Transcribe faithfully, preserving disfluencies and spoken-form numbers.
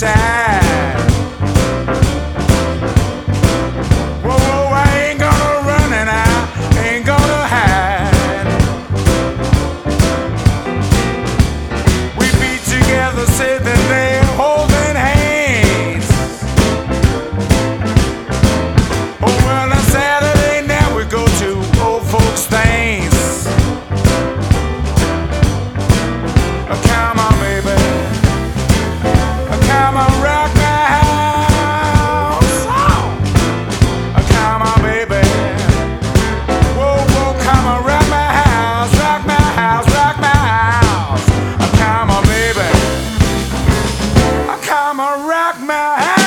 side. Whoa, whoa, I ain't gonna run and I ain't gonna hide. We be together sitting there holding hands. Oh, well, on Saturday now we go to old folks' things. Come on, baby. Come on, rock my house. Oh. Come on, baby. Whoa, whoa, come on, rock my house, rock my house, rock my house. Come on, baby. Come on, rock my house.